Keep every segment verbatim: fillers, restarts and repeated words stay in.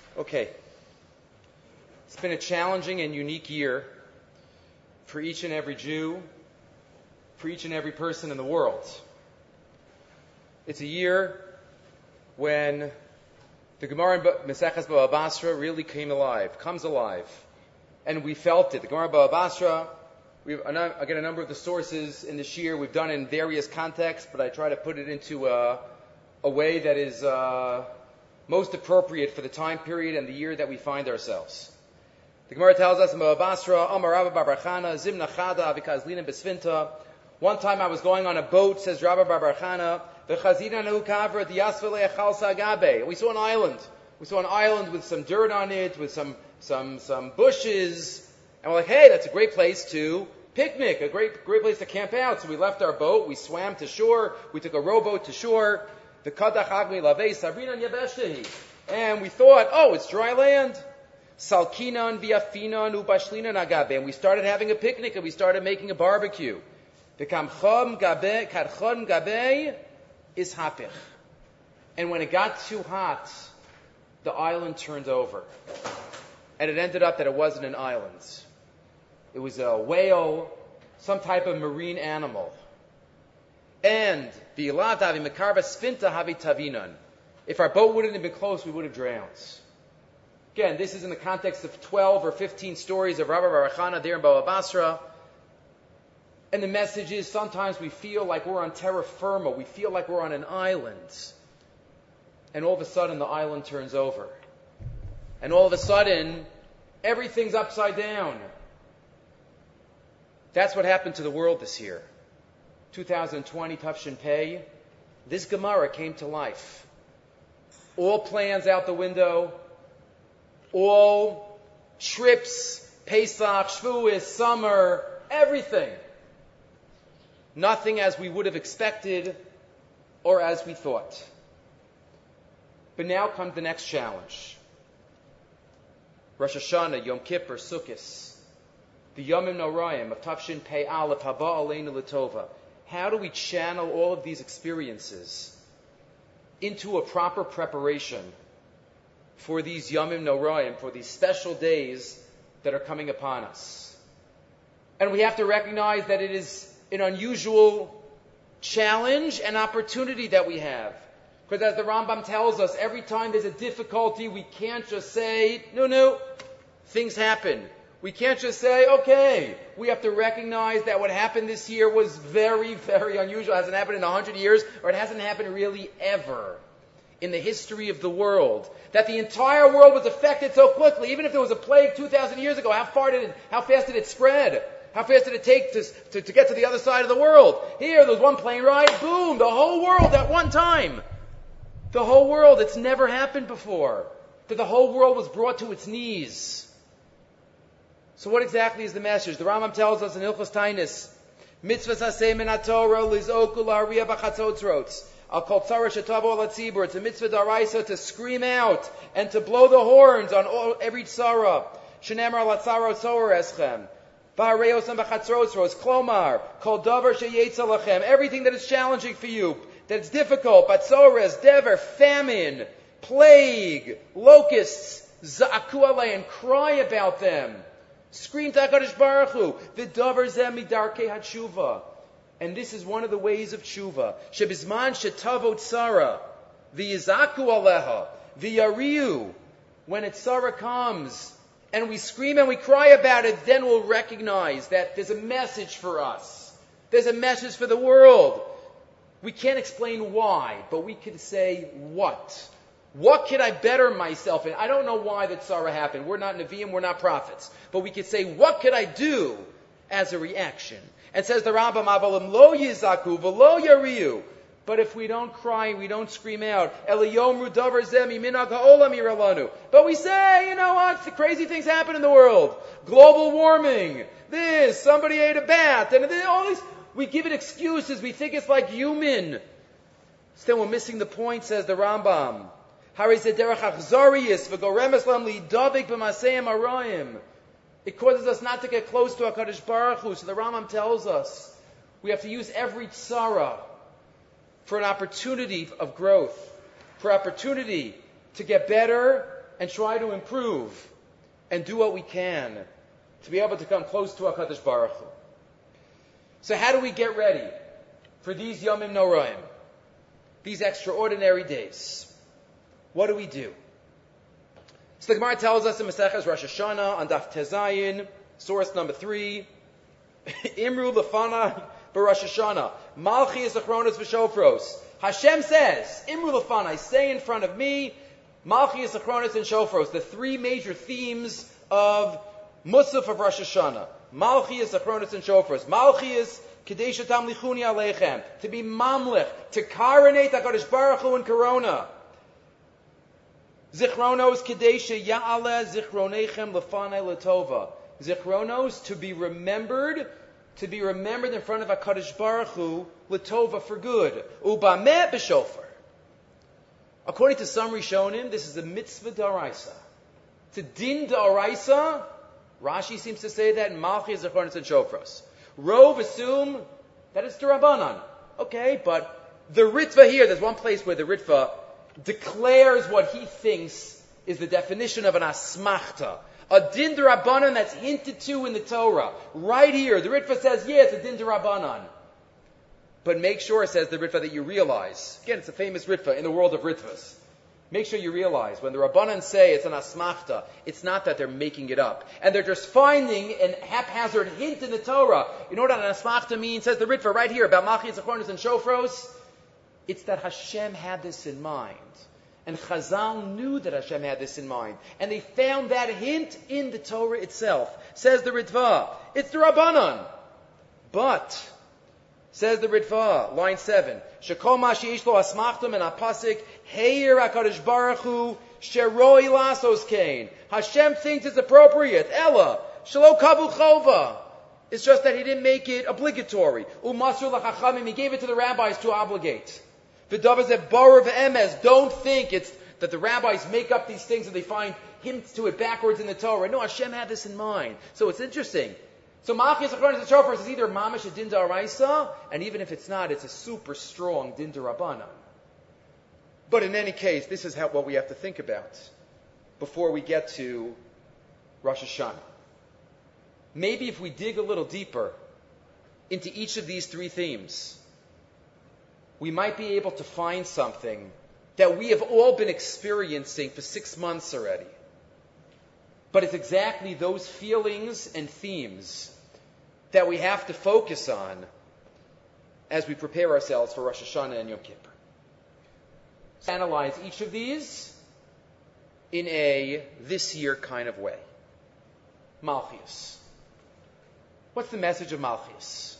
Okay. It's been a challenging and unique year for each and every Jew, for each and every person in the world. It's a year when the Gemara in Maseches Baba Basra really came alive, comes alive. And we felt it. The Gemara Baba Basra, we've, again, a number of the sources in this year we've done in various contexts, but I try to put it into a, a way that is uh, most appropriate for the time period and the year that we find ourselves. The Gemara tells us in Baba Basra, Amar Rabba Bar Chana, Zimna Chada, Vikazlina Besfinta. One time I was going on a boat, says Rabba Bar Chana, the Chazina Nahu Kavra, the Yasvele Chalsa Agabe. We saw an island. We saw an island with some dirt on it, with some some some bushes. And we're like, hey, that's a great place to picnic, a great great place to camp out. So we left our boat, we swam to shore, we took a rowboat to shore. The Kadach Agmi Lavei Sabrina Yabeshehi. And we thought, oh, it's dry land. Salkinan viafinan ubashlinan agabe. And we started having a picnic and we started making a barbecue. The kamcham gabe kadchon gabe is hapich. And when it got too hot, the island turned over. And it ended up that it wasn't an island. It was a whale, some type of marine animal. And the ilav davi mekarva sfinta havi tavinan. If our boat wouldn't have been close, we would have drowned. Again, this is in the context of twelve or fifteen stories of Rabbi Bar Chana there in Baba Basra. And the message is sometimes we feel like we're on terra firma. We feel like we're on an island. And all of a sudden the island turns over. And all of a sudden everything's upside down. That's what happened to the world this year. twenty twenty, Tafshin Pei. This Gemara came to life. All plans out the window. All trips, Pesach, Shavuos, summer, everything. Nothing as we would have expected or as we thought. But now comes the next challenge. Rosh Hashanah, Yom Kippur, Sukkot, the Yomim Noraim of Tafshin Pei Aleph, Haba Aleinu L'Tova. How do we channel all of these experiences into a proper preparation for these Yomim Noraim, for these special days that are coming upon us? And we have to recognize that it is an unusual challenge and opportunity that we have. Because as the Rambam tells us, every time there's a difficulty, we can't just say, no, no, things happen. We can't just say, okay. We have to recognize that what happened this year was very, very unusual. It hasn't happened in a hundred years, or it hasn't happened really ever in the history of the world. That the entire world was affected so quickly. Even if there was a plague two thousand years ago, how far did it, how fast did it spread? How fast did it take to, to, to get to the other side of the world? Here, there was one plane ride, boom, the whole world at one time. The whole world, it's never happened before. That the whole world was brought to its knees. So what exactly is the message? The Rambam tells us in Hilchos Tainis, Mitzvahs haseh min haTorah lizoku la'ariyah b'chatzotzros. Al kol tzara shetavo al hatzibur. It's a mitzvah daraisa to scream out and to blow the horns on all, every tzara. Shenemar al hatzara tzor eschem. V'hareos and b'chatzotzros. Klomar. Kol davar sheyetza lachem. Everything that is challenging for you, that's difficult, batzores, dever, famine, plague, locusts, za'aku alei, cry about them. Scream to HaKadosh Baruch Hu, v'davar zeh midarkei hatshuva. And this is one of the ways of tshuva. Shebizman shetavo tzara, v'yizaku aleha, v'yariu. When a tzara comes, and we scream and we cry about it, then we'll recognize that there's a message for us. There's a message for the world. We can't explain why, but we can say what. What can I better myself in? I don't know why the tzara happened. We're not Nevi'im, we're not prophets. But we could say, what could I do as a reaction? And says the Rambam, Avalim lo yizaku v'lo yariu. But if we don't cry, we don't scream out, Eliyomru davar zeh miminag ha'olam yiralanu. But we say, you know what? The crazy things happen in the world. Global warming. This, somebody ate a bat. And all these, we give it excuses. We think it's like human. Still, we're missing the point, says the Rambam. It causes us not to get close to HaKadosh Baruch Hu. So the Rambam tells us we have to use every tzara for an opportunity of growth, for opportunity to get better and try to improve and do what we can to be able to come close to HaKadosh Baruch Hu. So how do we get ready for these Yomim Noraim, these extraordinary days? What do we do? So the Gemara tells us in Maseches Rosh Hashanah on Daf Tezayin, source number three, Imru Lefana B'Rosh Hashanah, Malchi Yisachronos V'Shofros. Hashem says, Imru Lefana, stay in front of me, Malchi Yisachronos and Shofros, the three major themes of Musaf of Rosh Hashanah. Malchi Yisachronos and Shofros. Malchi is Kadesha Tamlichuni Aleichem, to be Mamlech, to coronate HaKadosh Baruch Hu in Corona. Zichronos Kadesha Ya'ale Zichronechem Lefanei Latova. Zichronos, to be remembered, to be remembered in front of HaKadosh Baruch Hu, Latova, for good. Ubameh b'shofar. According to some Rishonim, this is a mitzvah d'oraisa. It's a din d'oraisa. Rashi seems to say that in Malchi, Zichronos, and Shofros. Rov assume that it's d'Rabbanan. Okay, but the Ritva here, there's one place where the Ritva declares what he thinks is the definition of an asmachta. A din d'Rabbanan that's hinted to in the Torah. Right here, the Ritva says, yeah, it's a din d'Rabbanan. But make sure, says the Ritva, that you realize, again, it's a famous Ritva in the world of Ritvas. Make sure you realize, when the Rabbanan say it's an asmachta, it's not that they're making it up. And they're just finding an haphazard hint in the Torah. You know what an asmachta means? Says the Ritva right here about Malchi, Zichronos, and Shofros. It's that Hashem had this in mind. And Chazal knew that Hashem had this in mind. And they found that hint in the Torah itself. Says the Ritva. It's the Rabbanan. But, says the Ritva, line seven, Shekol ma sheyesh lo asmachtum and apasik heir HaKadosh Baruch Hu sheroi lasos kain. Hashem thinks it's appropriate. Ella shelo kavu chova. It's just that he didn't make it obligatory. Umasur lachachamim, he gave it to the rabbis to obligate. V'davar zeh baruch v'emes. Don't think it's that the rabbis make up these things and they find hints to it backwards in the Torah. No, Hashem had this in mind. So it's interesting. So Malchi Yisachronos and Shofros is either mamash a din d'oraisa, and even if it's not, it's a super strong din d'Rabbanan. But in any case, this is how, what we have to think about before we get to Rosh Hashanah. Maybe if we dig a little deeper into each of these three themes, we might be able to find something that we have all been experiencing for six months already. But it's exactly those feelings and themes that we have to focus on as we prepare ourselves for Rosh Hashanah and Yom Kippur. So analyze each of these in a this year kind of way. Malchus. What's the message of Malchus?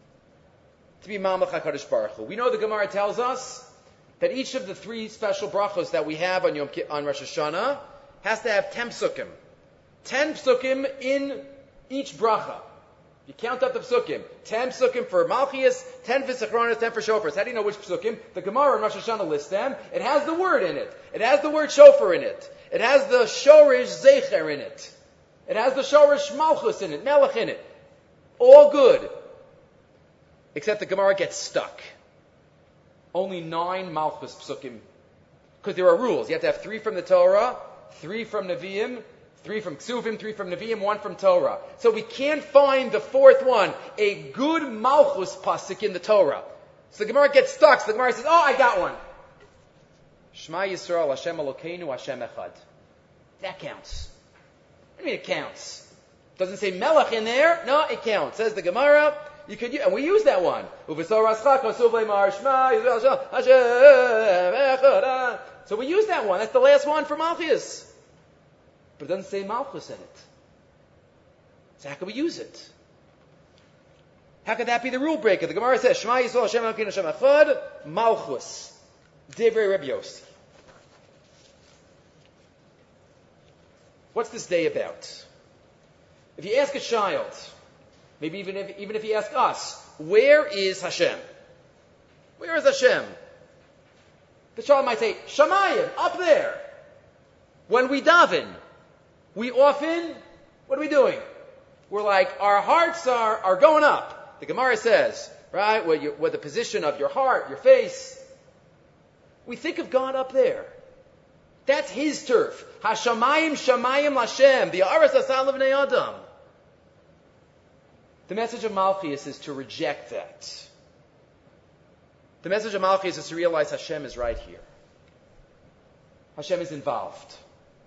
To be Mamlech HaKadosh Baruch Hu. We know the Gemara tells us that each of the three special brachos that we have on Yom Kippur, on Rosh Hashanah has to have ten psukim. Ten psukim in each bracha. You count up the psukim. Ten psukim for Malchus, ten for Zichronos, ten for Shofars. How do you know which psukim? The Gemara in Rosh Hashanah lists them. It has the word in it. It has the word shofar in it. It has the shorish zecher in it. It has the shorish malchus in it, melech in it. All good. Except the Gemara gets stuck. Only nine malchus psukim. Because there are rules. You have to have three from the Torah, three from Nevi'im, three from Ksuvim, three from Nevi'im, one from Torah. So we can't find the fourth one, a good Malchus pasuk in the Torah. So the Gemara gets stuck. So the Gemara says, oh, I got one. Shema Yisrael, Hashem Elokeinu, Hashem Echad. That counts. What do you mean it counts? Doesn't say Melech in there. No, it counts. Says the Gemara. You could, and we use that one. So we use that one. That's the last one for Malchus. But it doesn't say Malchus in it. So how can we use it? How could that be the rule breaker? The Gemara says, Shema Yisrael Hashem Elokeinu Hashem Echad, Malchus. Divrei Rabbi Yossi. What's this day about? If you ask a child, maybe even if, even if you ask us, where is Hashem? Where is Hashem? The child might say, Shamayim, up there. When we daven, we often, what are we doing? We're like, our hearts are, are going up. The Gemara says, right, where, you, where the position of your heart, your face, we think of God up there. That's his turf. Hashamayim shamayim Lashem. The Aras Asal of Adam. The message of Malchus is to reject that. The message of Malchus is to realize Hashem is right here. Hashem is involved.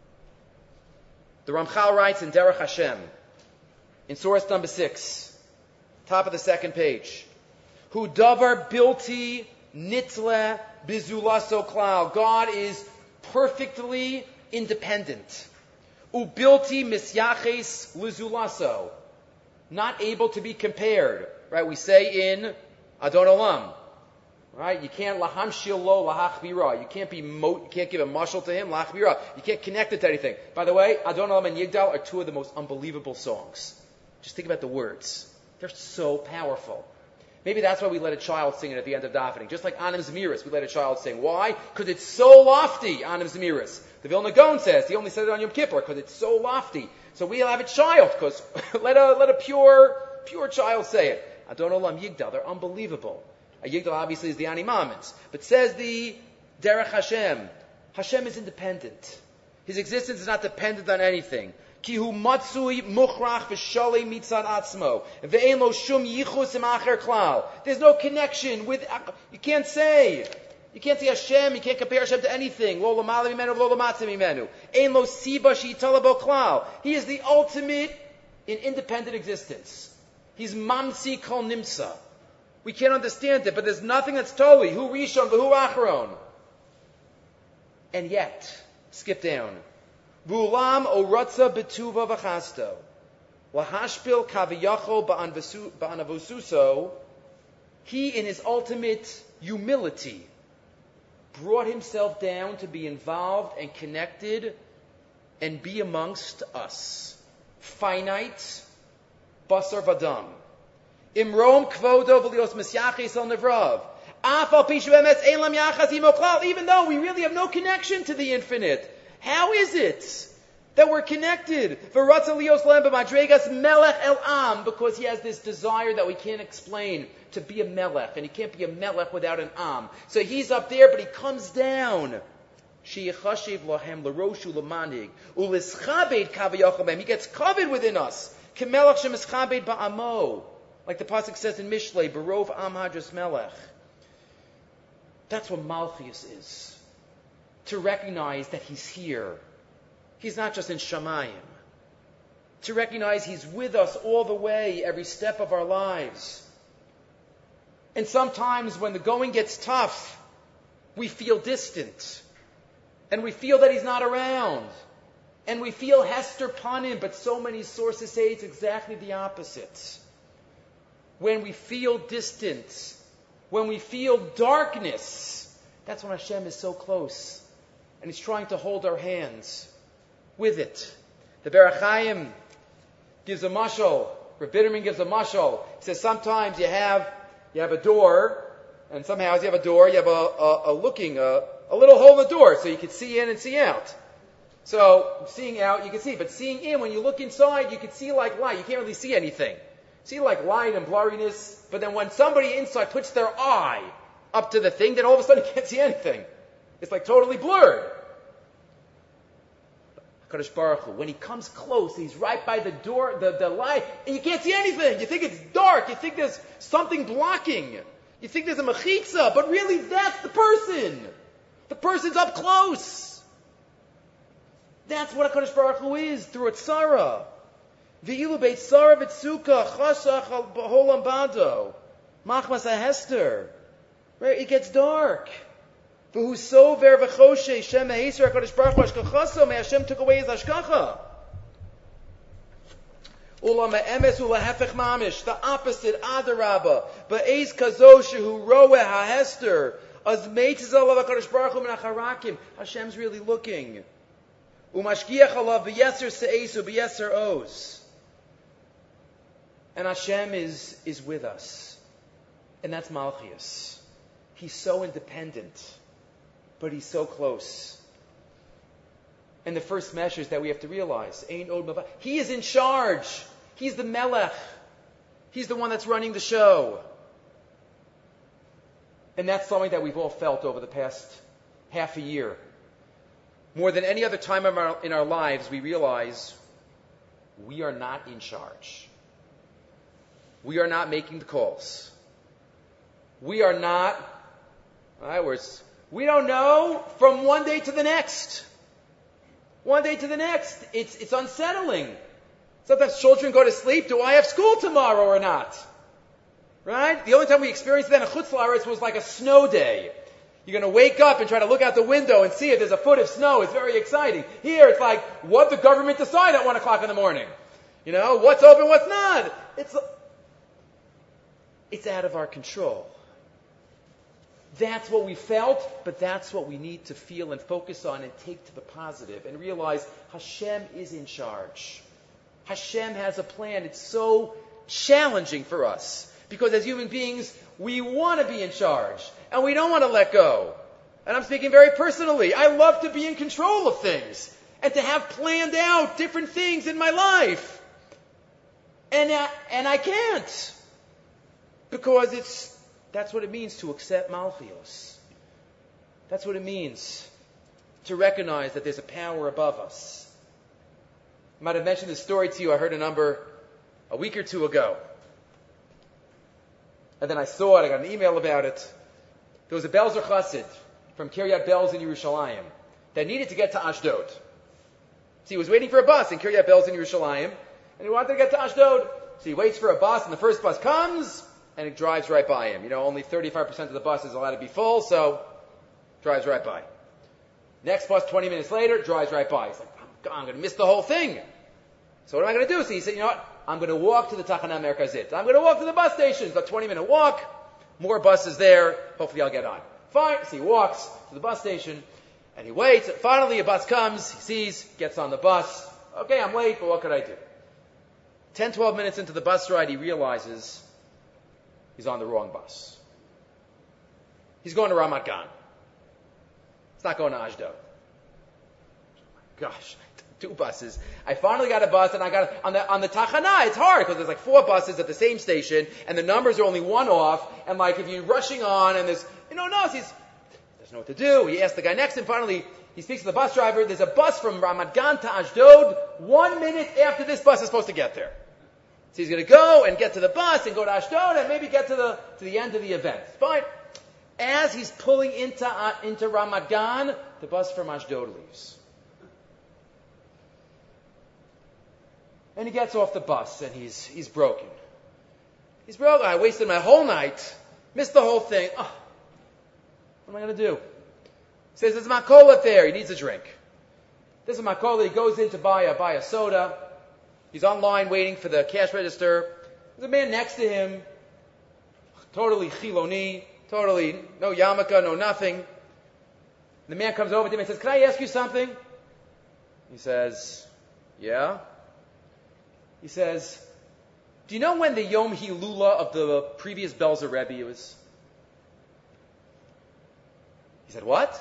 The Ramchal writes in Derech Hashem, in source number six, top of the second page, Hu davar bilti nitle bizulaso klal. God is perfectly independent. Ubilti misyaches lizulaso. Not able to be compared. Right? We say in Adon Olam. Right? You can't lahamshil lo lahachbira. You can't be mo- you can't give a mashal to him lahachbira. You can't connect it to anything. By the way, Adon Olam and Yigdal are two of the most unbelievable songs. Just think about the words. They're so powerful. Maybe that's why we let a child sing it at the end of davening. Just like Anim Zemiris, we let a child sing. Why? Because it's so lofty, Anim Zemiris. The Vilna Gaon says, he only said it on Yom Kippur, because it's so lofty. So we'll have a child, because let a let a pure pure child say it. Adon Olam Yigdal, they're unbelievable. A Yigdal obviously is the Ani Mamins. But says the Derech Hashem, Hashem is independent. His existence is not dependent on anything. Ki hu matsui muchrach v'shalei mitzad atzmo ve'en lo shum yichus im acher klal. There's no connection with. You can't say. You can't say Hashem. You can't compare Hashem to anything. Lo l'malim imenu, lo l'matzim imenu. Ein lo siba she'itala bo klal. He is the ultimate in independent existence. He's mamsi kol nimsa. We can't understand it, but there's nothing that's totally hu rishon v'hu achron. And yet, skip down. V'ulam oratza betuva v'chasto, lahashpil kaviyachol ba'anavosuso. He, in his ultimate humility, brought himself down to be involved and connected and be amongst us. Finite, basar vadam. Imrom kvodo v'lios mesyaches el nevrav. Afal pishu emes ein lam yachas imo klal. Even though we really have no connection to the infinite. How is it that we're connected? Because he has this desire that we can't explain to be a melech, and he can't be a melech without an am. So he's up there, but he comes down. He gets covered within us. Like the pasuk says in Mishlei, Barov Am Hadras Melech. That's what Malchus is. To recognize that he's here. He's not just in Shamayim. To recognize he's with us all the way, every step of our lives. And sometimes when the going gets tough, we feel distant. And we feel that he's not around. And we feel Hester Panim, but so many sources say it's exactly the opposite. When we feel distant, when we feel darkness, that's when Hashem is so close. And he's trying to hold our hands with it. The Berach Chaim gives a mashal. Rav Bitterman gives a mashal. He says sometimes you have you have a door, and some houses you have a door, you have a, a, a looking, a, a little hole in the door, so you can see in and see out. So seeing out, you can see, but seeing in, when you look inside, you can see like light. You can't really see anything. See like light and blurriness, but then when somebody inside puts their eye up to the thing, then all of a sudden you can't see anything. It's like totally blurred. HaKadosh Baruch Hu, when he comes close, he's right by the door, the, the light, and you can't see anything. You think it's dark. You think there's something blocking. You think there's a mechitza, but really that's the person. The person's up close. That's what HaKadosh Baruch Hu is through a tzara. V'ilu beit tzara v'tzuka chasach al b'holam bado. Machmas ha'hester. Right? It gets dark. V'husover v'choshe shem ha'eser HaKadosh Baruch Hu ashkachaso. May Hashem took away his ashkacha. Ulam ha'emes u'lahefech mamish. The opposite, adarabba. Ba'ez kazo shehu roeh ha'hester. Az meitzal of HaKadosh Baruch Hu min ha'charakim. Hashem's really looking. Umashgiach alav b'yeser se'esu b'yeser oz. And Hashem is, is with us. And that's Malchus. He's so independent, but he's so close. And the first measure is that we have to realize, Ein od mava. He is in charge. He's the melech. He's the one that's running the show. And that's something that we've all felt over the past half a year. more than any other time in our, in our lives, we realize we are not in charge. We are not making the calls. We are not, in other words, we don't know from one day to the next. One day to the next. It's, it's unsettling. Sometimes children go to sleep. Do I have school tomorrow or not? Right? The only time we experienced that in Chutz La'aretz was like a snow day. You're going to wake up and try to look out the window and see if there's a foot of snow. It's very exciting. Here, it's like, what the government decide at one o'clock in the morning? You know, what's open, what's not? It's, it's out of our control. That's what we felt, but that's what we need to feel and focus on and take to the positive and realize Hashem is in charge. Hashem has a plan. It's so challenging for us because as human beings, we want to be in charge and we don't want to let go. And I'm speaking very personally. I love to be in control of things and to have planned out different things in my life. And I, and I can't because it's that's what it means to accept Malchios. That's what it means to recognize that there's a power above us. I might have mentioned this story to you. I heard a number a week or two ago. And then I saw it. I got an email about it. There was a Belzer Chassid from Kiryat Belz in Yerushalayim that needed to get to Ashdod. So he was waiting for a bus in Kiryat Belz in Yerushalayim, and he wanted to get to Ashdod. So he waits for a bus, and the first bus comes, and it drives right by him. You know, only thirty-five percent of the bus is allowed to be full, so drives right by. Next bus, twenty minutes later, drives right by. He's like, I'm, I'm going to miss the whole thing. So what am I going to do? So he said, you know what? I'm going to walk to the Tachana Merkazit. I'm going to walk to the bus station. It's about a twenty-minute walk. More buses there. Hopefully I'll get on. Fine. So he walks to the bus station, and he waits. Finally, a bus comes. He sees, gets on the bus. Okay, I'm late, but what could I do? ten, twelve minutes into the bus ride, he realizes he's on the wrong bus. He's going to Ramat Gan. It's not going to Ashdod. Gosh, two buses. I finally got a bus, and I got on the on the Tachana. It's hard because there's like four buses at the same station, and the numbers are only one off. And like if you're rushing on, and there's you know no, he's doesn't know what to do. He asks the guy next, and finally he speaks to the bus driver. There's a bus from Ramat Gan to Ashdod. One minute after this bus is supposed to get there. So he's going to go and get to the bus and go to Ashdod and maybe get to the to the end of the event. Fine. As he's pulling into uh, into Ramat Gan, the bus from Ashdod leaves. And he gets off the bus and he's he's broken. He's broken. I wasted my whole night, missed the whole thing. Oh, what am I going to do? He says, there's a makola there. He needs a drink. There's a makola. He goes in to buy a, buy a soda. He's online waiting for the cash register. There's a man next to him, totally chiloni, totally no yarmulke, no nothing. The man comes over to him and says, can I ask you something? He says, yeah. He says, do you know when the Yom Hilula of the previous Belzer Rebbe was? He said, what?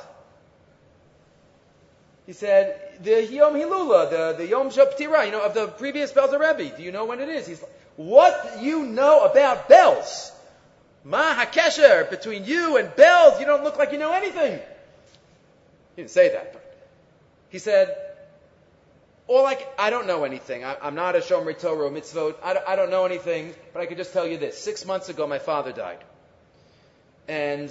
He said, the Yom Hilula, the, the Yom Shaptira, you know, of the previous Belzer Rebbe. Do you know when it is? He's like, what do you know about bells? Ma hakesher, between you and bells, you don't look like you know anything. He didn't say that, but he said, or like, I don't know anything. I, I'm not a Shomrei Torah or mitzvot. I don't, I don't know anything, but I could just tell you this. Six months ago, my father died. And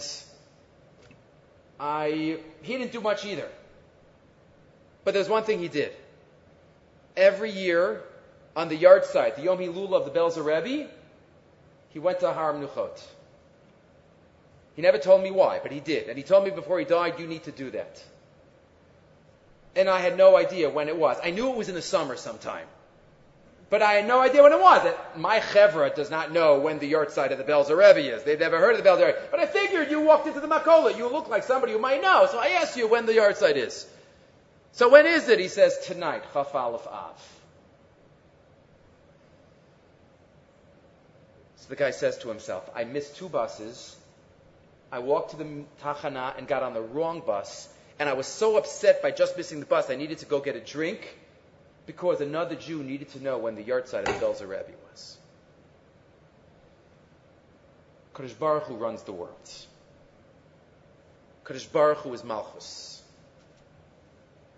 I, he didn't do much either. But there's one thing he did. Every year, on the yard site, the Yom Hilula of the Belzer Rebbe, he went to Har Menuchot. He never told me why, but he did. And he told me before he died, you need to do that. And I had no idea when it was. I knew it was in the summer sometime. But I had no idea when it was. That my chevra does not know when the yard site of the Belzer Rebbe is. They've never heard of the Belzer Rebbe. But I figured you walked into the Makola. You look like somebody who might know. So I asked you when the yard site is. So when is it? He says, tonight, Chaf Aleph Av. So the guy says to himself, I missed two buses. I walked to the Tachana and got on the wrong bus. And I was so upset by just missing the bus, I needed to go get a drink because another Jew needed to know when the yard site of the Belzer Rebbe was. Kadosh Baruch Hu runs the world. Kadosh Baruch Hu is Malchus.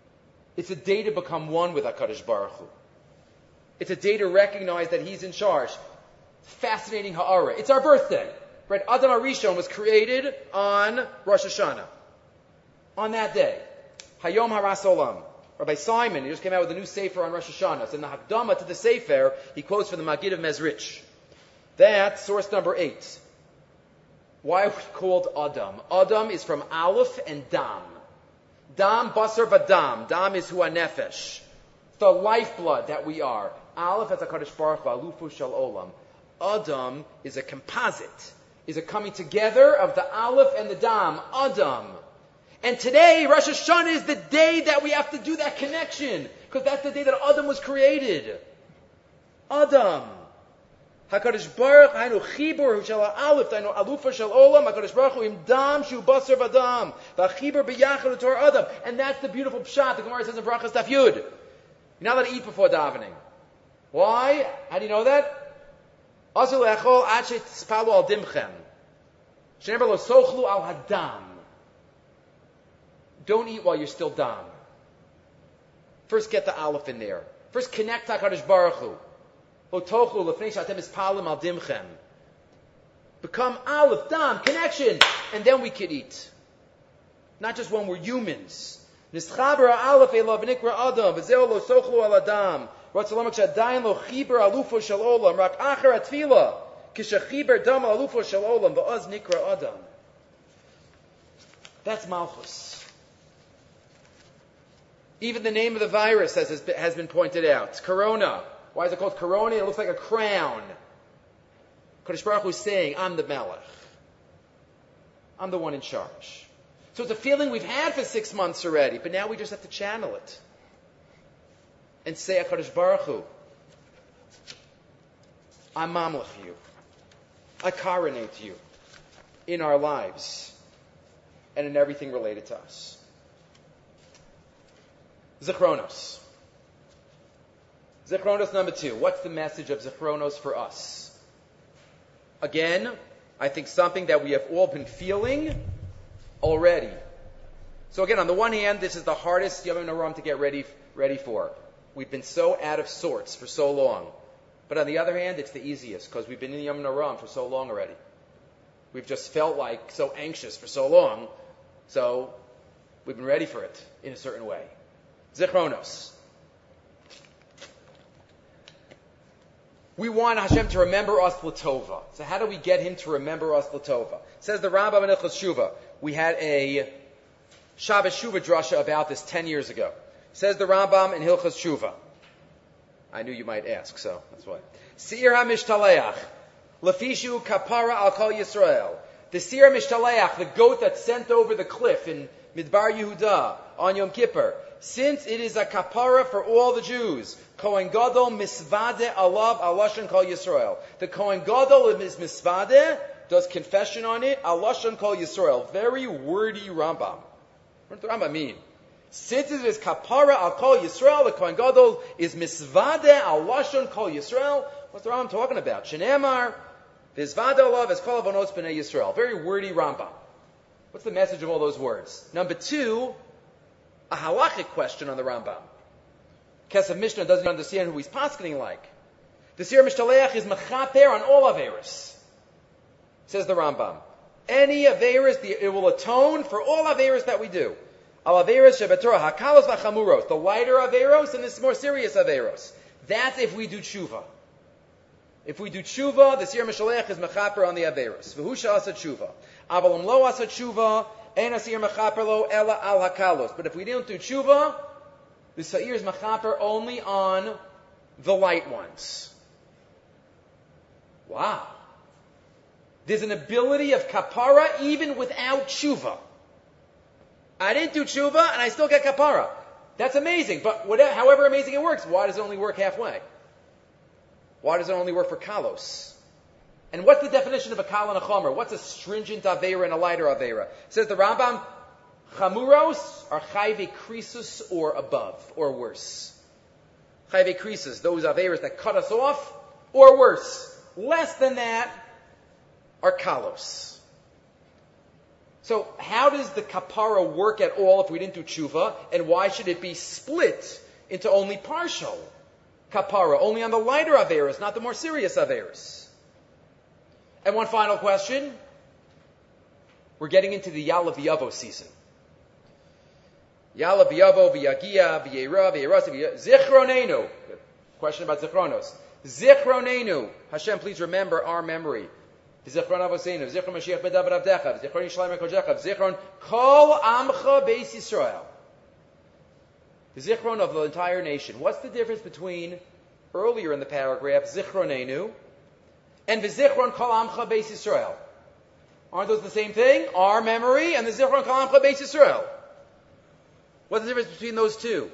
It's a day to become one with HaKadosh Baruch Hu. It's a day to recognize that He's in charge. Fascinating ha'ara. It's our birthday. Right? Adam HaRishon was created on Rosh Hashanah. On that day. Hayom Haras Olam. Rabbi Simon, he just came out with a new Sefer on Rosh Hashanah. So in the Hakdama to the Sefer, he quotes from the Magid of Mezrich. That's source number eight. Why are we called Adam? Adam is from Aleph and Dam. Dam, Basar, Vadam. Dam is Hu HaNefesh. The lifeblood that we are. Aleph is HaKadosh Baruch Hu, Alufu Shel Olam. Adam is a composite, is a coming together of the Aleph and the Dam. Adam. And today, Rosh Hashanah is the day that we have to do that connection. Because that's the day that Adam was created. Adam. HaKadosh Baruch Hu chibur shel ha'alef, dainu alufa shel olam, HaKadosh Baruch Hu im dam shu basar v'adam, v'achibur b'yachad l'tor Adam. And that's the beautiful pshat the Gemara says in Brachas Daf Yud. You're not allowed to eat before davening. Why? How do you know that? Azul echol ad she'tispalu al dimchem. Shenever lo sochlu al hadam. Don't eat while you're still dam. First get the aleph in there. First connect to HaKadosh Baruch Hu. Become aleph, dam, connection, and then we could eat. Not just when we're humans. Nischaber aleph elav nikra adam, v'zeo lo sochlu al adam. Ratzalamak shadayin lo chiber alufo shel olam, rak acher atfila, kishachiber dam alufo shel olam, v'oz nikra adam. That's malchus. Even the name of the virus has, has been pointed out. It's corona. Why is it called corona? It looks like a crown. Kadosh Baruch Hu is saying, I'm the Melech. I'm the one in charge. So it's a feeling we've had for six months already, but now we just have to channel it. And say, HaKadosh Baruch Hu, I'm mamlech you. I coronate you in our lives and in everything related to us. Zichronos. Zichronos number two. What's the message of Zichronos for us? Again, I think something that we have all been feeling already. So again, on the one hand, this is the hardest Yom HaNoram to get ready, ready for. We've been so out of sorts for so long. But on the other hand, it's the easiest because we've been in Yom HaNoram for so long already. We've just felt like so anxious for so long, so we've been ready for it in a certain way. Zichronos. We want Hashem to remember us l'tova. So how do we get Him to remember us l'tova? Says the Rambam in Hilchos Shuvah. We had a Shabbos Shuvah drasha about this ten years ago. Says the Rambam in Hilchos Shuvah. I knew you might ask, so that's why. Seir HaMishtaleach. Lefishu kapara al kol Yisrael. The Seir HaMishtaleach, the goat that's sent over the cliff in Midbar Yehuda on Yom Kippur. Since it is a kapara for all the Jews, Kohen Gadol misvade alav alashon kol Yisrael. The Kohen Gadol is misvade, does confession on it, alashon kol Yisrael. Very wordy Rambam. What does the Rambam mean? Since it is kapara al kol Yisrael, the Kohen Gadol is misvade alashon kol Yisrael. What's the Rambam talking about? Shenemar vizvade alav es kol avonos b'nei Yisrael. Very wordy Rambam. What's the message of all those words? Number two, a halachic question on the Rambam. Kesef Mishnah doesn't understand who he's paskening like. The Seir Mishtaleach is mechaper on all Averis. Says the Rambam. Any Averis, it will atone for all Averis that we do. Al Averis shebetorah hakalos v'chamuros. The lighter Averos and the more serious Averos. That's if we do tshuva. If we do tshuva, the Seir Mishtaleach is mechaper on the Averos. V'hu she'asa tshuva. Avalim lo asa tshuva. But if we don't do tshuva, the Sa'ir is machaper only on the light ones. Wow. There's an ability of kapara even without tshuva. I didn't do tshuva and I still get kapara. That's amazing. But whatever, however amazing it works, why does it only work halfway? Why does it only work for kalos? And what's the definition of a kal and a chomer? What's a stringent avera and a lighter avera? Says the Rambam, chamuros are chayve krisus or above, or worse. Chayve krisus, those averas that cut us off, or worse. Less than that are kalos. So how does the kapara work at all if we didn't do tshuva? And why should it be split into only partial kapara, only on the lighter averos, not the more serious averos? And one final question. We're getting into the Ya'aleh V'yavo season. Ya'aleh V'yavo, V'yagia, V'yera, V'yeras, Zichronenu. Question about Zichronos. Zichronenu. Hashem, please remember our memory. Zichron Avoseinu, Zichron Mashiach Bedavid Avdecha, Zichron Yishlayim HaKodecha, Zichron Kol Amcha Beis Yisrael. The Zichron of the entire nation. What's the difference between earlier in the paragraph, Zichronenu, and V'zichron Kol Amcha Beis Yisrael? Aren't those the same thing? Our memory and the Zichron Kol Amcha Beis Yisrael. What's the difference between those two?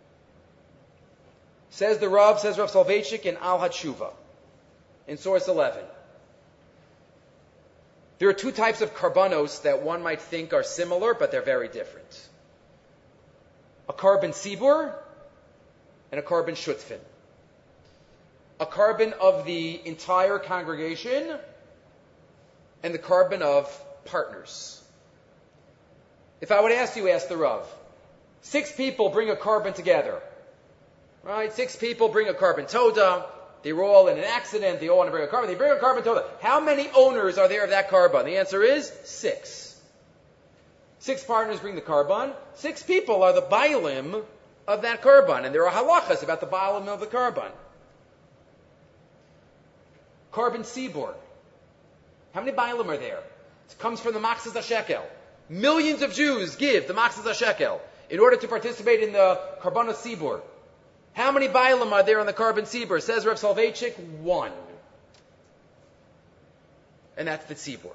Says the Rav, says Rav Soloveitchik in Al HaTshuva, in source eleven. There are two types of karbanos that one might think are similar, but they're very different. A carbon sibur and a carbon shutfin. A carbon of the entire congregation and the carbon of partners. If I would ask you, ask the Rav, six people bring a carbon together. Right? Six people bring a carbon toda. They were all in an accident. They all want to bring a carbon. They bring a carbon toda. How many owners are there of that carbon? The answer is six. Six partners bring the carbon. Six people are the bailim of that carbon. And there are halachas about the bailim of the carbon. Carbon sibur. How many bailim are there? It comes from the Maksas HaShekel. Millions of Jews give the Maksas HaShekel in order to participate in the Karbanos Sibur. How many bailim are there on the carbon Sibur? Says Rav Soloveitchik, one. And that's the Sibur.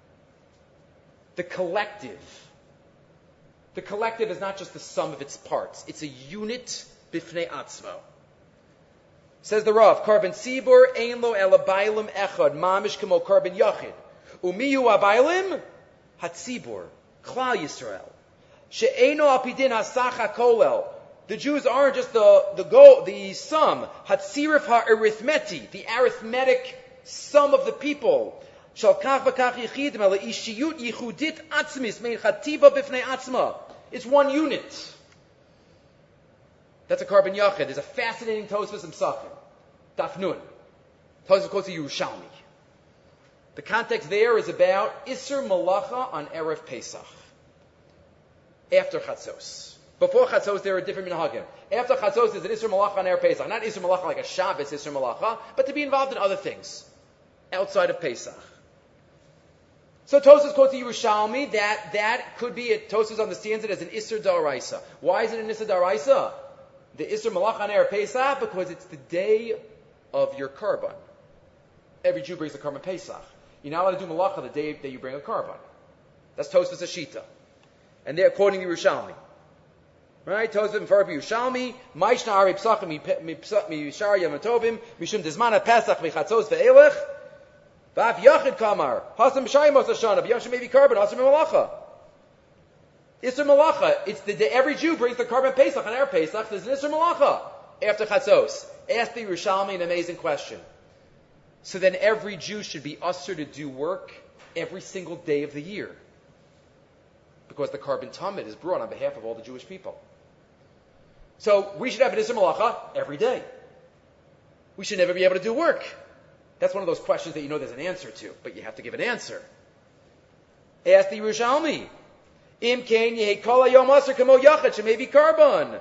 The collective. The collective is not just the sum of its parts. It's a unit bifnei atzmo. Says the Rav, carbon Sibur, ein lo ela bailim echad, mamish kamo carbon yachid. Umiyu abailim, hatzibur, klal Yisrael. She'eno apidin hasach hakolel. The Jews aren't just the the go the sum, hatzirif ha'arithmeti, the arithmetic sum of the people. Shal kach v'kach yichidim ala ishiyut yichudit atzmis mein chativa bifnei atzma. It's one unit. That's a carbon yachid. There's a fascinating Tosfos in Psachim. Daf Nun. Tosfos quotes a Yerushalmi. The context there is about Isser Malacha on Erev Pesach. After Chatzos. Before Chatzos, there are different minhagim. After Chatzos, there's an Isser Malacha on Erev Pesach. Not Isser Malacha like a Shabbos Isser Malacha, but to be involved in other things outside of Pesach. So Tosfos quotes the Yerushalmi that that could be, a, Tosfos understands it as an Isser Daraisa. Why is it an Isser Daraisa? The Isser Malacha on Erev Pesach, because it's the day of your Karban. Every Jew brings a Karban Pesach. You're not allowed to do Malacha the day that you bring a Karban. That's Tosfos Ashita. And they're quoting the Yerushalmi. Right? Tosfos and Farbi Yerushalmi, Maishna Ari Psachim Mishar Yamatovim, Mishum Dizmana Pesach Mechatzos Ve'elech, V'af Yachid Kamar, Hasam B'shayim Mos Hashana, B'yam Shemevi Karban, Hasam Malacha. Isser Malacha, it's the day every Jew brings the carbon Pesach on Erev Pesach. There's an Isser Malacha after Chatzos. Ask the Yerushalmi an amazing question. So then every Jew should be usher to do work every single day of the year, because the carbon Tamid is brought on behalf of all the Jewish people. So we should have an Isser Malacha every day. We should never be able to do work. That's one of those questions that you know there's an answer to, but you have to give an answer. Ask the Yerushalmi. Im kain yehi kol hayom aser kamo yachad shemevi carbon.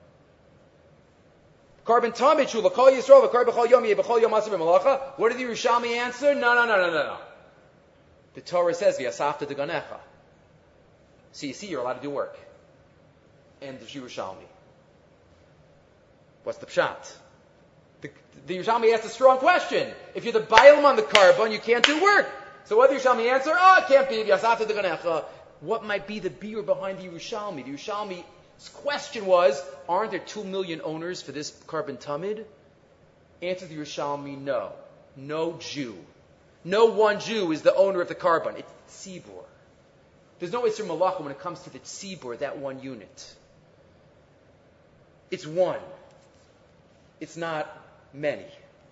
Carbon tamid shu l'kol Yisrael v'kar b'chol yom yehi b'chol yom aser b'malacha. What did the Yerushalmi answer? No, no, no, no, no, no. The Torah says v'yasafta deganecha. So you see, you're allowed to do work. End of Yerushalmi. What's the pshat? The, the Yerushalmi asked a strong question. If you're the bailam on the carbon, you can't do work. So what did the Yerushalmi answer? Oh, it can't be v'yasafta deganecha. What might be the beer behind the Yerushalmi? The Yerushalmi's question was, aren't there two million owners for this carbon tamid? Answer the Yerushalmi, no. No Jew. No one Jew is the owner of the carbon. It's tzibur. There's no Isser Malacha when it comes to the tzibur, that one unit. It's one. It's not many.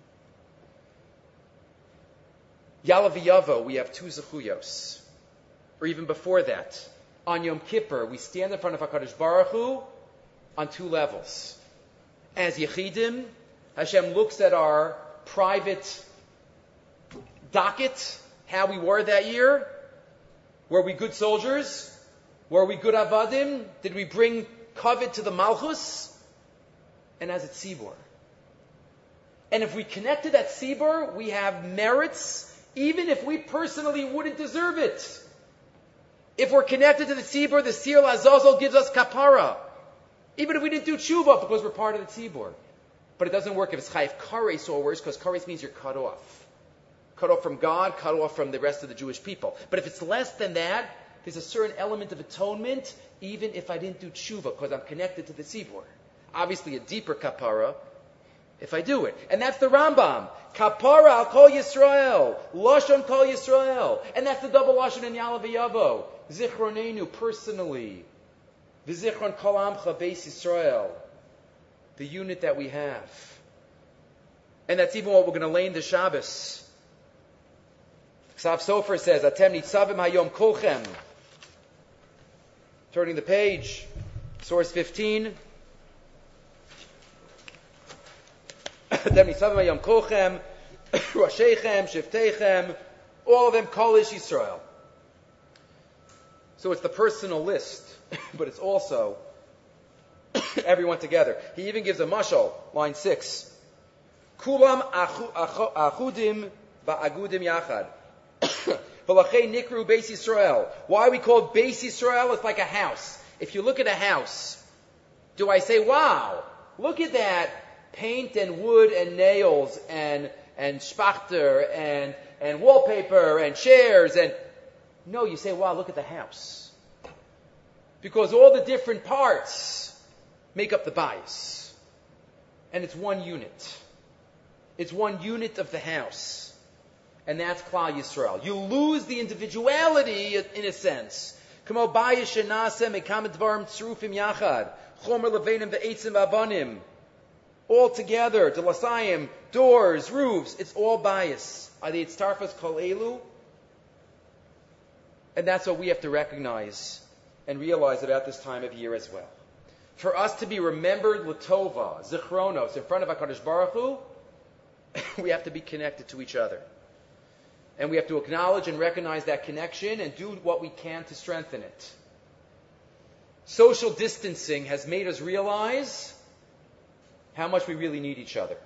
Ya'aleh V'yavo, we have two zechuyos. or even before that. On Yom Kippur, we stand in front of HaKadosh Baruch Hu on two levels. As Yechidim, Hashem looks at our private docket, how we were that year. Were we good soldiers? Were we good avadim? Did we bring kavod to the Malchus? And as a tzibur. And if we connect to that tzibur, we have merits, even if we personally wouldn't deserve it. If we're connected to the tzibur, the Sir Azazel gives us kapara. Even if we didn't do tshuva, because we're part of the tzibur. But it doesn't work if it's chayiv kares or worse, because kares means you're cut off. Cut off from God, cut off from the rest of the Jewish people. But if it's less than that, there's a certain element of atonement, even if I didn't do tshuva, because I'm connected to the tzibur. Obviously a deeper kapara, if I do it. And that's the Rambam. Kapara al kol Yisrael. Lashon kol Yisrael. And that's the double lashon in Yalav Yavo. Zichronenu, personally. V'zichron kol amcha beis Yisrael. The unit that we have. And that's even what we're going to lay in the Shabbos. Ksav Sofer says, Atem nitzavim hayom kolchem. Turning the page. Source fifteen. Atem nitzavim hayom kolchem. Rashechem, Shiftechem. All of them, Kol Ish Yisrael. So it's the personal list, but it's also everyone together. He even gives a mashal, line six. Kulam achudim ba'agudim yachad. V'lachei nikru Beis Yisrael. Why are we called Beis Yisrael? It's like a house. If you look at a house, do I say, wow, look at that paint and wood and nails and and spachter and and wallpaper and chairs and no, you say, wow, look at the house. Because all the different parts make up the bias. And it's one unit. It's one unit of the house. And that's Klal Yisrael. You lose the individuality in a sense. Kamo bayis shenaseh mekam dvarim tzrufim yachad. Chomer levenim ve'etzim v'abanim. All together, delasayim, doors, roofs, it's all bias. Are they itztarfas kol elu? And that's what we have to recognize and realize about this time of year as well. For us to be remembered Latova, Zichronos, in front of HaKadosh Baruch Hu, we have to be connected to each other. And we have to acknowledge and recognize that connection and do what we can to strengthen it. Social distancing has made us realize how much we really need each other.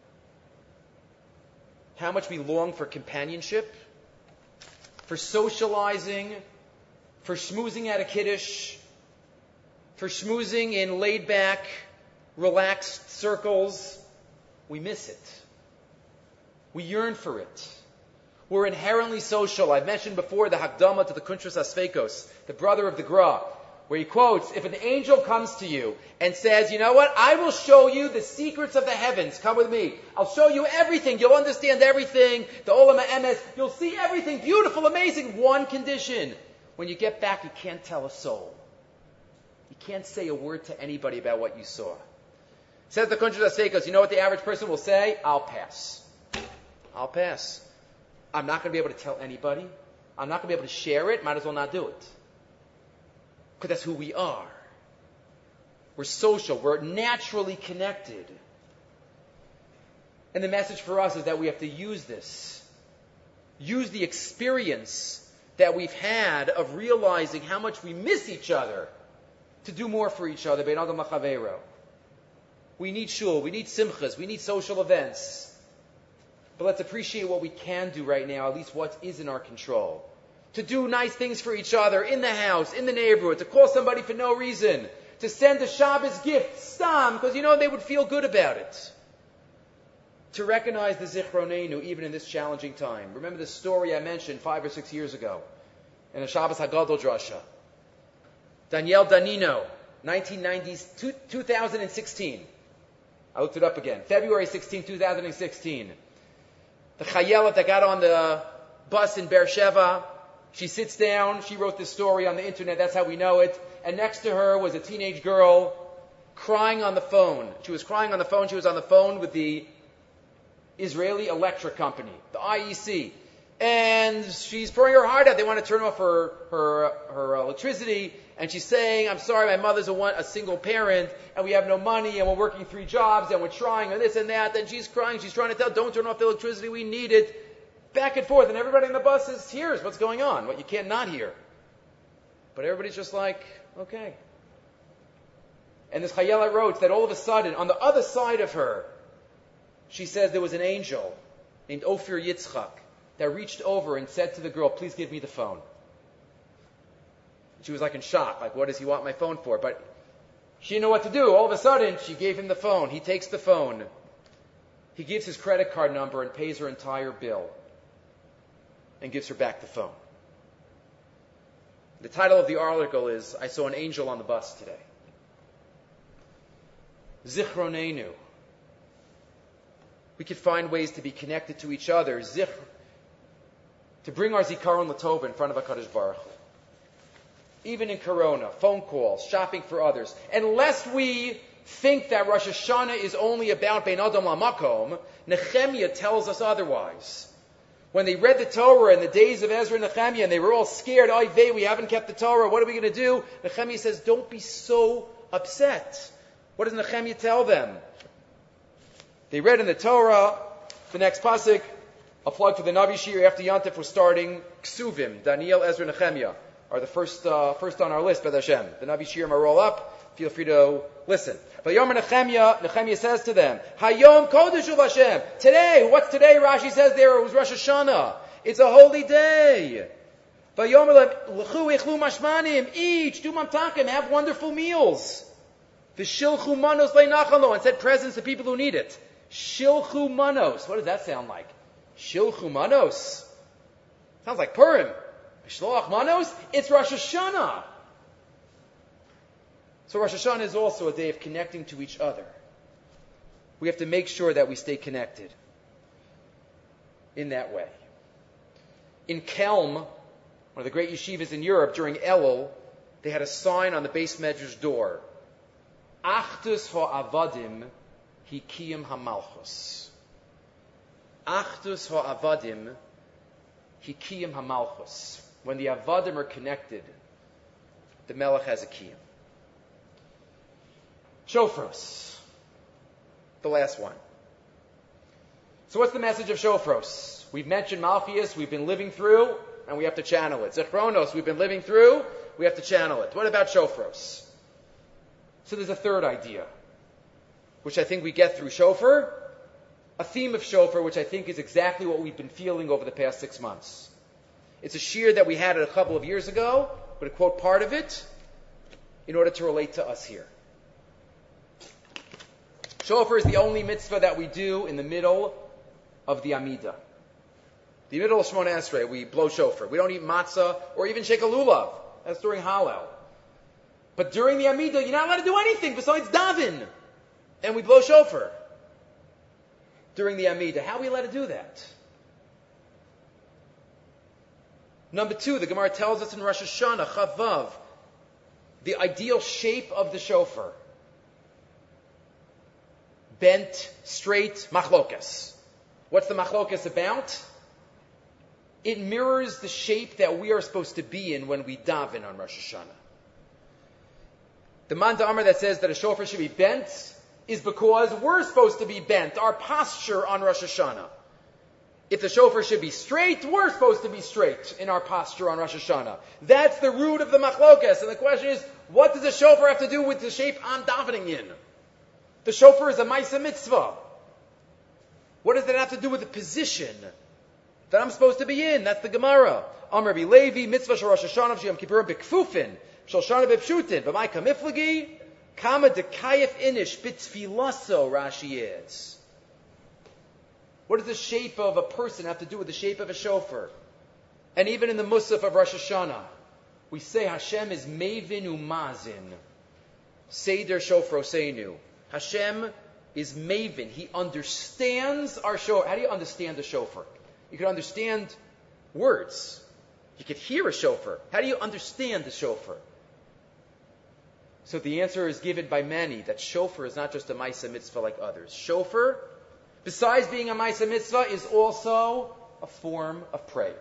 How much we long for companionship, for socializing, for schmoozing at a kiddush, for schmoozing in laid-back, relaxed circles. We miss it. We yearn for it. We're inherently social. I've mentioned before the Hakdama to the Kuntras Asfekos, the brother of the Gra, where he quotes, if an angel comes to you and says, you know what, I will show you the secrets of the heavens, come with me. I'll show you everything. You'll understand everything. The Olam HaEmes, you'll see everything. Beautiful, amazing. One condition. When you get back, you can't tell a soul. You can't say a word to anybody about what you saw. Says the Kuntras Asfekos, you know what the average person will say? I'll pass. I'll pass. I'm not going to be able to tell anybody. I'm not going to be able to share it. Might as well not do it. Because that's who we are. We're social. We're naturally connected. And the message for us is that we have to use this. Use the experience that we've had of realizing how much we miss each other to do more for each other. Bein Adam L'Chaveiro. We need shul. We need simchas. We need social events. But let's appreciate what we can do right now, at least what is in our control. To do nice things for each other in the house, in the neighborhood, to call somebody for no reason, to send a Shabbos gift, stam, because you know they would feel good about it. To recognize the Zichronenu even in this challenging time. Remember the story I mentioned five or six years ago in a Shabbos Hagadol Drasha. Danielle Danino, nineteen nineties, two thousand sixteen. I looked it up again. February sixteenth, two thousand sixteen. The Chayelet that got on the bus in Beersheva, she sits down, she wrote this story on the internet, that's how we know it, and next to her was a teenage girl crying on the phone. She was crying on the phone, she was on the phone with the Israeli Electric Company, the I E C, and she's pouring her heart out. They want to turn off her her her electricity, and she's saying, "I'm sorry, my mother's a one a single parent, and we have no money, and we're working three jobs, and we're trying, and this and that." And she's crying. She's trying to tell, "Don't turn off the electricity. We need it." Back and forth, and everybody in the bus is hears what's going on. What you can't not hear, but everybody's just like, "Okay." And this Chayela wrote that all of a sudden, on the other side of her, she says there was an angel named Ophir Yitzchak that reached over and said to the girl, "Please give me the phone." She was like in shock, like, what does he want my phone for? But she didn't know what to do. All of a sudden, she gave him the phone. He takes the phone. He gives his credit card number and pays her entire bill and gives her back the phone. The title of the article is, "I saw an angel on the bus today." Zichronenu. We could find ways to be connected to each other. Zich, to bring our Zikaron Latova in front of HaKadosh Baruch Hu. Even in Corona, phone calls, shopping for others. Unless we think that Rosh Hashanah is only about Bein Adam LaMakom, Nehemiah tells us otherwise. When they read the Torah in the days of Ezra and Nehemiah, and they were all scared, "Oy vey, we haven't kept the Torah, what are we going to do?" Nehemiah says, "Don't be so upset." What does Nehemiah tell them? They read in the Torah, the next pasuk, a plug for the Navi Shir after Yantif, was starting Ksuvim. Daniel, Ezra, Nehemiah are the first uh, first on our list, B'ez Hashem. The Navi Shir are roll up. Feel free to listen. But Yom Nehemiah, Nehemiah says to them, "Hayom Kodesh Uv Hashem." Today, what's today? Rashi says there it was Rosh Hashanah. It's a holy day. Vayom L'chu Ichlu Mashmanim. Each do mamtakim, have wonderful meals. V'shilchu manos le'nachalo, and send presents to people who need it. Shilchu manos. What does that sound like? Shilchu manos. Sounds like Purim. Shloach manos. It's Rosh Hashanah. So Rosh Hashanah is also a day of connecting to each other. We have to make sure that we stay connected in that way. In Kelm, one of the great yeshivas in Europe, during Elul, they had a sign on the base medrash door. Achdus ha'avadim hikiyim hamalchus. Achdus ha'avadim hikiyim hamalchus. When the avadim are connected, the melech has a kiyum. Shofros. The last one. So what's the message of Shofros? We've mentioned Malchias, we've been living through, and we have to channel it. Zechronos, we've been living through, we have to channel it. What about Shofros? So there's a third idea, which I think we get through Shofar, a theme of Shofar, which I think is exactly what we've been feeling over the past six months. It's a shir that we had a couple of years ago, but to quote part of it in order to relate to us here. Shofar is the only mitzvah that we do in the middle of the Amidah. The middle of Shemona Esrei, we blow shofar. We don't eat matzah or even shake a lulav. That's during Hallel. But during the Amidah, you're not allowed to do anything besides daven. And we blow shofar during the Amidah. How are we allowed to do that? Number two, the Gemara tells us in Rosh Hashanah, Chavav, the ideal shape of the shofar. Bent, straight, machlokas. What's the machlokas about? It mirrors the shape that we are supposed to be in when we daven on Rosh Hashanah. The Man Da'amar that says that a shofar should be bent is because we're supposed to be bent, our posture on Rosh Hashanah. If the shofar should be straight, we're supposed to be straight in our posture on Rosh Hashanah. That's the root of the machlokas. And the question is, what does the shofar have to do with the shape I'm davening in? The shofar is a Maisa Mitzvah. What does that have to do with the position that I'm supposed to be in? That's the Gemara. Amar Rabbi Levi, Mitzvah Shel Rosh Hashanah Sheyom Kippurim B'Kfufin Shel Shana B'Pshutin B'May Kamiflagi Kama Dekayef Inish B'Tfilaso Rashi is. What does the shape of a person have to do with the shape of a shofar? And even in the Musaf of Rosh Hashanah, we say Hashem is Mevin Umazin. Seder Shofar Oseinu. Hashem is Mavin. He understands our shofar. How do you understand a shofar? You can understand words. You could hear a shofar. How do you understand the shofar? So the answer is given by many that shofar is not just a Maisa Mitzvah like others. Shofar, besides being a Maisa Mitzvah, is also a form of prayer.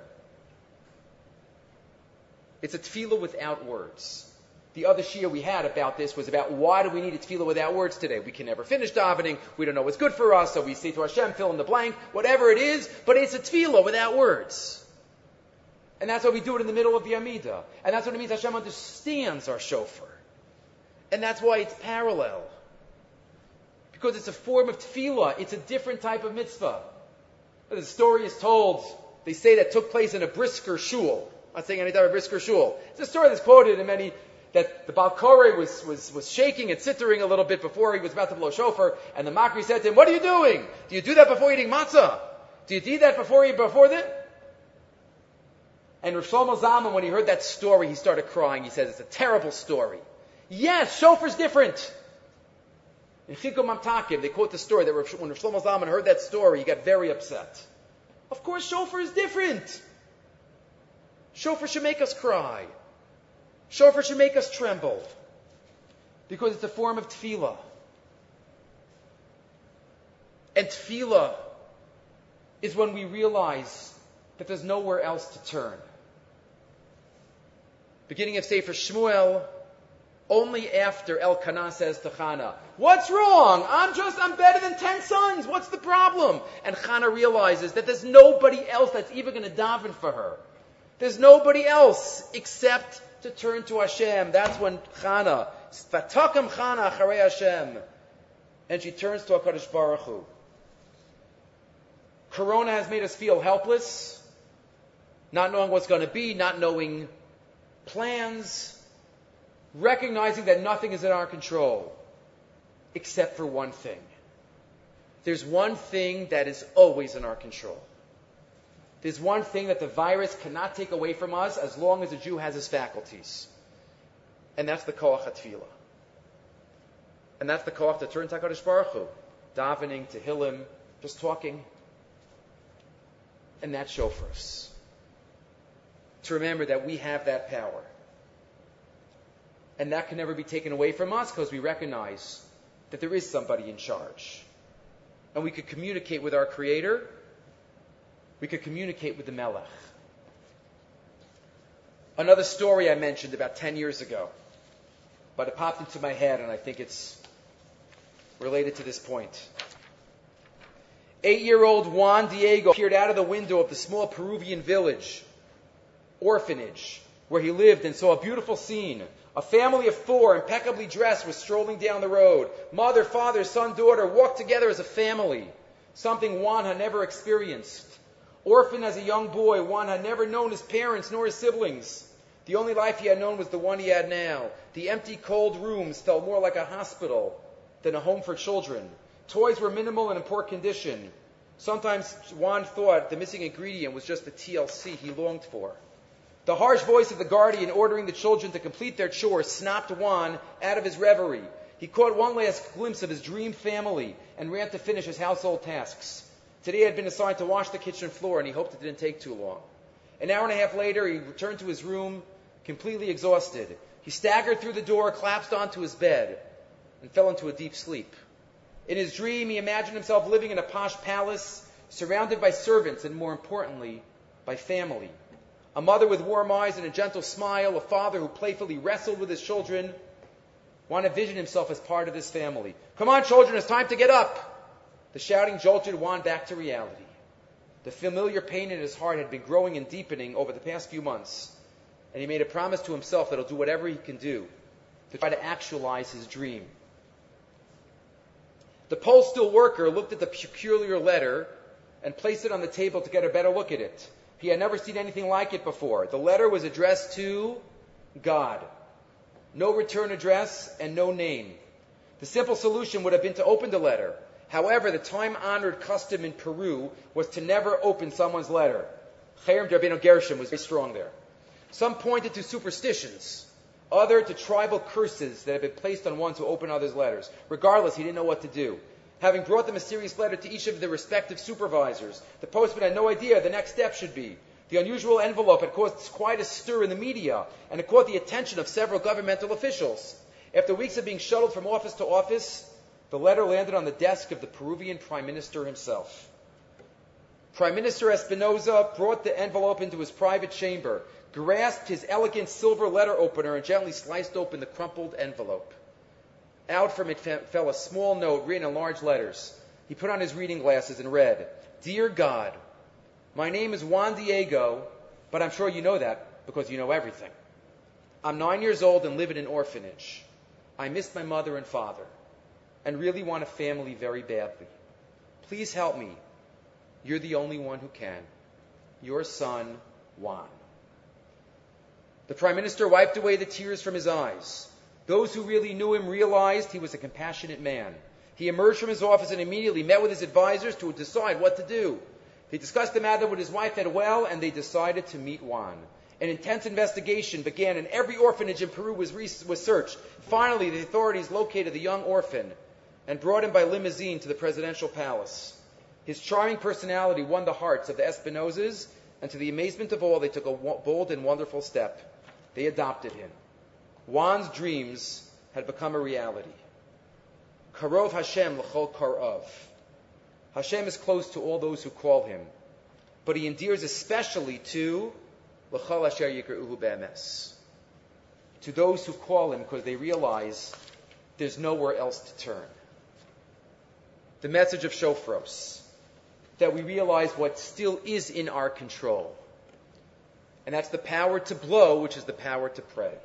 It's a tefillah without words. The other shir we had about this was about why do we need a tefillah without words today? We can never finish davening. We don't know what's good for us, so we say to Hashem, fill in the blank, whatever it is, but it's a tefillah without words. And that's why we do it in the middle of the Amidah. And that's what it means Hashem understands our shofar. And that's why it's parallel. Because it's a form of tefillah. It's a different type of mitzvah. The story is told, they say that took place in a Brisker shul. I'm not saying any type of Brisker shul. It's a story that's quoted in many, that the Baal Koreh was, was, was shaking and sittering a little bit before he was about to blow shofar, and the Makri said to him, what are you doing? Do you do that before eating matzah? Do you do that before you, before that? And Rav Shlomo Zalman, when he heard that story, he started crying. He says, it's a terrible story. Yes, shofar's different. In Chikum Mamtakim, they quote the story that when Rav Shlomo Zalman heard that story, he got very upset. Of course, shofar is different. Shofar should make us cry. Shofar should make us tremble. Because it's a form of tefillah. And tefillah is when we realize that there's nowhere else to turn. Beginning of Sefer Shmuel, only after Elkanah says to Chana, what's wrong? I'm just, I'm better than ten sons. What's the problem? And Chana realizes that there's nobody else that's even going to daven for her. There's nobody else except to turn to Hashem. That's when Chana, Vatakam Chana acharei Hashem, and she turns to HaKadosh Baruch Hu. Corona has made us feel helpless, not knowing what's going to be, not knowing plans, recognizing that nothing is in our control, except for one thing. There's one thing that is always in our control. There's one thing that the virus cannot take away from us as long as a Jew has his faculties. And that's the koach hatfilah. And that's the koach to turn to HaKadosh Baruch Hu. Davening, tehillim, just talking. And that's shofars. To remember that we have that power. And that can never be taken away from us because we recognize that there is somebody in charge. And we could communicate with our Creator. We could communicate with the Melech. Another story I mentioned about ten years ago, but it popped into my head and I think it's related to this point. Eight-year-old Juan Diego peered out of the window of the small Peruvian village, orphanage, where he lived and saw a beautiful scene. A family of four, impeccably dressed, was strolling down the road. Mother, father, son, daughter walked together as a family, something Juan had never experienced. Orphaned as a young boy, Juan had never known his parents nor his siblings. The only life he had known was the one he had now. The empty, cold rooms felt more like a hospital than a home for children. Toys were minimal and in poor condition. Sometimes Juan thought the missing ingredient was just the T L C he longed for. The harsh voice of the guardian ordering the children to complete their chores snapped Juan out of his reverie. He caught one last glimpse of his dream family and ran to finish his household tasks. Today he had been assigned to wash the kitchen floor, and he hoped it didn't take too long. An hour and a half later, he returned to his room, completely exhausted. He staggered through the door, collapsed onto his bed, and fell into a deep sleep. In his dream, he imagined himself living in a posh palace, surrounded by servants, and more importantly, by family. A mother with warm eyes and a gentle smile, a father who playfully wrestled with his children. Juan envisioned himself as part of this family. Come on, children, it's time to get up. The shouting jolted Juan back to reality. The familiar pain in his heart had been growing and deepening over the past few months, and he made a promise to himself that he'll do whatever he can do to try to actualize his dream. The postal worker looked at the peculiar letter and placed it on the table to get a better look at it. He had never seen anything like it before. The letter was addressed to God. No return address and no name. The simple solution would have been to open the letter. However, the time-honored custom in Peru was to never open someone's letter. Cherem Rabbeinu Gershom was very strong there. Some pointed to superstitions, other to tribal curses that had been placed on ones who open others' letters. Regardless, he didn't know what to do. Having brought the mysterious letter to each of the respective supervisors, the postman had no idea the next step should be. The unusual envelope had caused quite a stir in the media, and it caught the attention of several governmental officials. After weeks of being shuttled from office to office, the letter landed on the desk of the Peruvian Prime Minister himself. Prime Minister Espinosa brought the envelope into his private chamber, grasped his elegant silver letter opener, and gently sliced open the crumpled envelope. Out from it fell a small note written in large letters. He put on his reading glasses and read, "Dear God, my name is Juan Diego, but I'm sure you know that because you know everything. I'm nine years old and live in an orphanage. I missed my mother and father and really want a family very badly. Please help me. You're the only one who can. Your son, Juan." The Prime Minister wiped away the tears from his eyes. Those who really knew him realized he was a compassionate man. He emerged from his office and immediately met with his advisors to decide what to do. He discussed the matter with his wife Manuel, and they decided to meet Juan. An intense investigation began, and every orphanage in Peru was, re- was searched. Finally, the authorities located the young orphan and brought him by limousine to the presidential palace. His charming personality won the hearts of the Espinosas, and to the amazement of all, they took a bold and wonderful step. They adopted him. Juan's dreams had become a reality. Karov Hashem l'chol karov. Hashem is close to all those who call him, but he endears especially to l'chol asher yikru'uhu be'emes, to those who call him because they realize there's nowhere else to turn. The message of Shofros, that we realize what still is in our control, and that's the power to blow, which is the power to pray.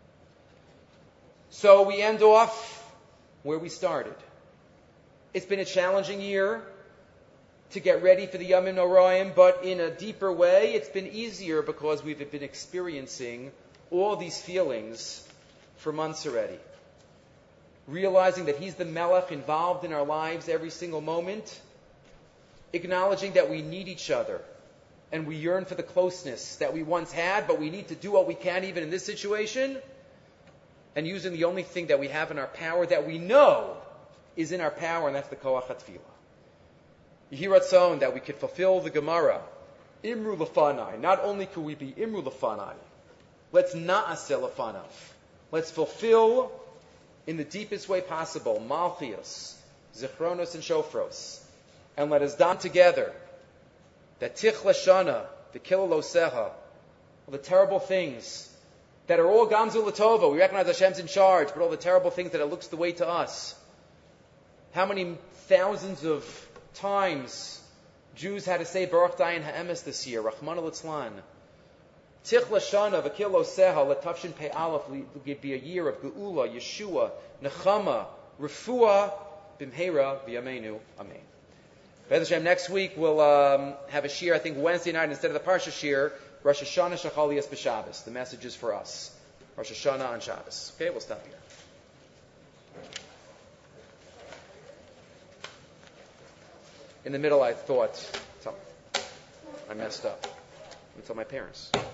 So we end off where we started. It's been a challenging year to get ready for the Yamim Noraim, but in a deeper way, it's been easier because we've been experiencing all these feelings for months already. Realizing that He's the Melech involved in our lives every single moment, acknowledging that we need each other, and we yearn for the closeness that we once had, but we need to do what we can even in this situation, and using the only thing that we have in our power that we know is in our power, and that's the Koach HaTfilah. Yehi Ratzon, that we could fulfill the Gemara, Imru Lefanai. Not only could we be Imru Lefanai, let's na'aseh lefanav. Let's fulfill in the deepest way possible Malchias, Zichronos, and Shofros. And let us daven together that Tich Lashana, the Kiloloseha, the terrible things that are all Gamzu Latova. We recognize Hashem's in charge, but all the terrible things that it looks the way to us. How many thousands of times Jews had to say Baruch Dayan Ha'emes this year, Rachmana Litzlan. Tich Lashana, V'kil Loseha, L'tavshin Pei Aleph, would be a year of Geula, Yeshua, Nechama, Refuah, Bimheira, V'yameinu, Amen. B'ez Hashem, next week we'll um, have a shir, I think Wednesday night instead of the Parsha shir, Rosh Hashanah Shachalias B'Shabbos. The message is for us. Rosh Hashanah on Shabbos. Okay, we'll stop here. In the middle I thought, I messed up. I'm going to tell my parents.